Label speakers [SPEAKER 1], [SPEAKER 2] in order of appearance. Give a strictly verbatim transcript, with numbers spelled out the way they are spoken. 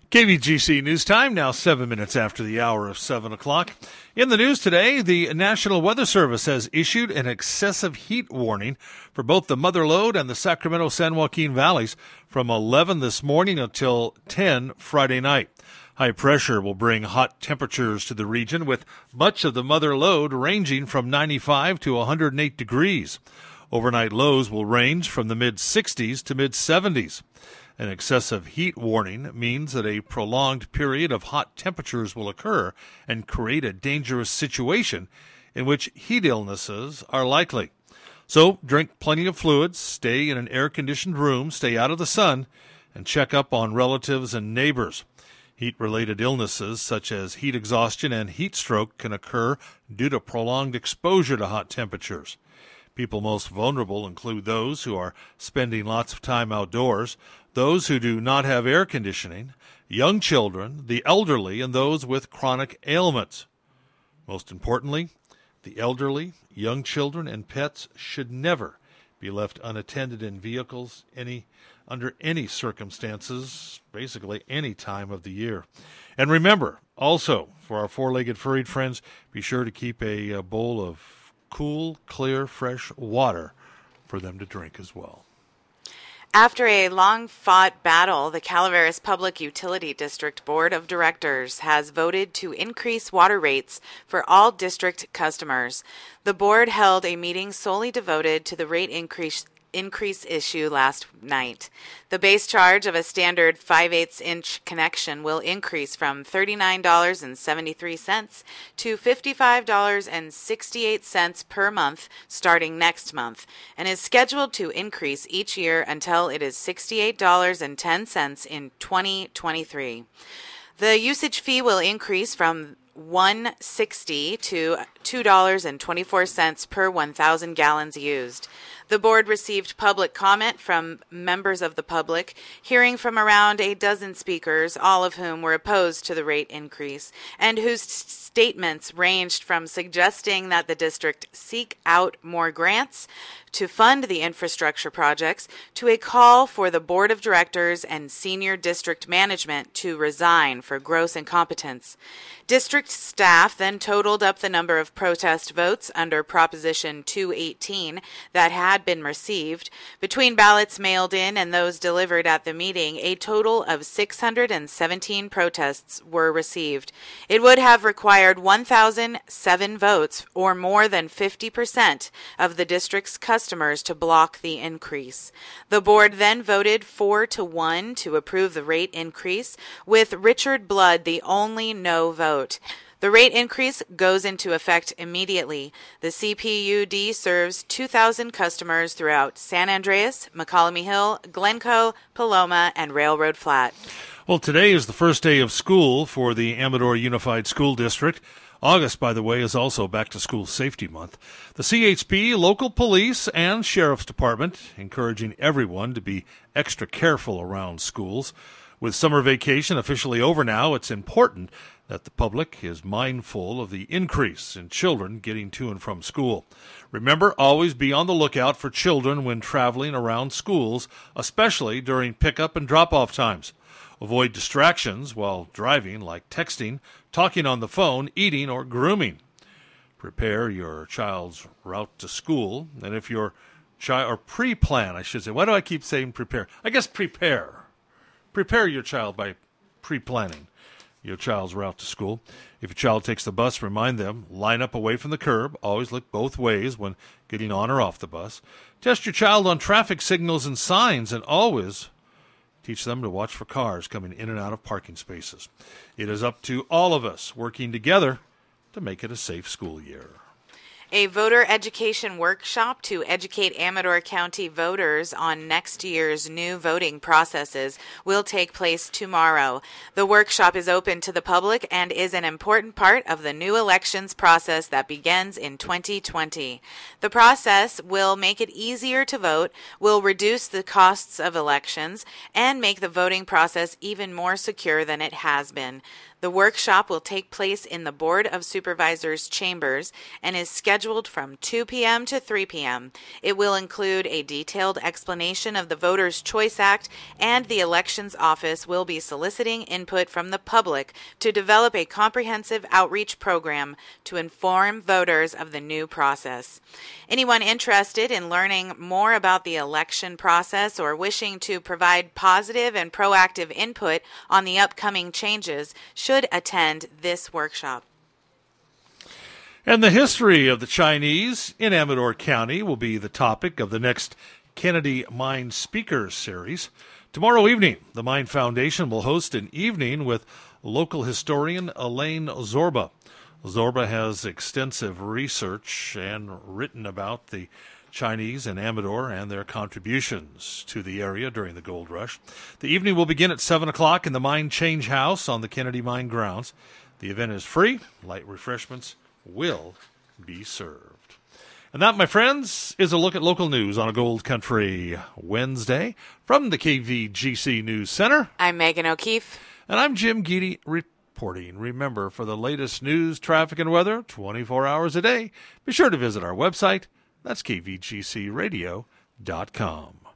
[SPEAKER 1] K V G C News Time, now seven minutes after the hour of seven o'clock. In the news today, the National Weather Service has issued an excessive heat warning for both the Mother Lode and the Sacramento-San Joaquin valleys from eleven this morning until ten Friday night. High pressure will bring hot temperatures to the region, with much of the Mother Lode ranging from ninety-five to one hundred eight degrees. Overnight lows will range from the mid-sixties to mid-seventies. An excessive heat warning means that a prolonged period of hot temperatures will occur and create a dangerous situation in which heat illnesses are likely. So drink plenty of fluids, stay in an air-conditioned room, stay out of the sun, and check up on relatives and neighbors. Heat-related illnesses such as heat exhaustion and heat stroke can occur due to prolonged exposure to hot temperatures. People most vulnerable include those who are spending lots of time outdoors, those who do not have air conditioning, young children, the elderly, and those with chronic ailments. Most importantly, the elderly, young children, and pets should never be left unattended in vehicles any under any circumstances, basically any time of the year. And remember, also, for our four-legged furried friends, be sure to keep a, a bowl of cool, clear, fresh water for them to drink as well.
[SPEAKER 2] After a long-fought battle, the Calaveras Public Utility District Board of Directors has voted to increase water rates for all district customers. The board held a meeting solely devoted to the rate increase increase issue last night. The base charge of a standard five eighths inch connection will increase from thirty-nine dollars and seventy-three cents to fifty-five dollars and sixty-eight cents per month starting next month, and is scheduled to increase each year until it is sixty-eight dollars and ten cents in twenty twenty-three. The usage fee will increase from one dollar and sixty cents to two dollars and twenty-four cents per one thousand gallons used. The board received public comment from members of the public, hearing from around a dozen speakers, all of whom were opposed to the rate increase, and whose statements ranged from suggesting that the district seek out more grants to fund the infrastructure projects to a call for the board of directors and senior district management to resign for gross incompetence. District staff then totaled up the number of protest votes under Proposition two eighteen that had been received. Between ballots mailed in and those delivered at the meeting, a total of six hundred seventeen protests were received. It would have required one thousand seven votes, or more than fifty percent of the district's customers, to block the increase. The board then voted four to one to approve the rate increase, with Richard Blood the only no vote. The rate increase goes into effect immediately. The C P U D serves two thousand customers throughout San Andreas, McCollum Hill, Glencoe, Paloma, and Railroad Flat.
[SPEAKER 1] Well, today is the first day of school for the Amador Unified School District. August, by the way, is also Back to School Safety Month. The C H P, local police, and Sheriff's Department encouraging everyone to be extra careful around schools. With summer vacation officially over now, it's important that the public is mindful of the increase in children getting to and from school. Remember, always be on the lookout for children when traveling around schools, especially during pickup and drop-off times. Avoid distractions while driving, like texting, talking on the phone, eating, or grooming. Prepare your child's route to school, and if your child, or pre-plan, I should say. Why do I keep saying prepare? I guess prepare. Prepare your child by pre-planning your child's route to school. If your child takes the bus, remind them, line up away from the curb. Always look both ways when getting on or off the bus. Test your child on traffic signals and signs, and always teach them to watch for cars coming in and out of parking spaces. It is up to all of us working together to make it a safe school year.
[SPEAKER 2] A voter education workshop to educate Amador County voters on next year's new voting processes will take place tomorrow. The workshop is open to the public and is an important part of the new elections process that begins in twenty twenty. The process will make it easier to vote, will reduce the costs of elections, and make the voting process even more secure than it has been. The workshop will take place in the Board of Supervisors chambers and is scheduled from two p.m. to three p.m. It will include a detailed explanation of the Voters' Choice Act, and the Elections Office will be soliciting input from the public to develop a comprehensive outreach program to inform voters of the new process. Anyone interested in learning more about the election process or wishing to provide positive and proactive input on the upcoming changes should attend this workshop.
[SPEAKER 1] And the history of the Chinese in Amador County will be the topic of the next Kennedy Mind Speakers series. Tomorrow evening, the Mind Foundation will host an evening with local historian Elaine Zorba. Zorba has extensive research and written about the Chinese in Amador and their contributions to the area during the gold rush. The evening will begin at seven o'clock in the Mine Change House on the Kennedy Mine grounds. The event is free. Light refreshments will be served. And that, my friends, is a look at local news on a Gold Country Wednesday from the K V G C News Center.
[SPEAKER 2] I'm Megan O'Keefe.
[SPEAKER 1] And I'm Jim Geedy reporting. Remember, for the latest news, traffic, and weather, twenty-four hours a day, be sure to visit our website. That's K V G C radio dot com.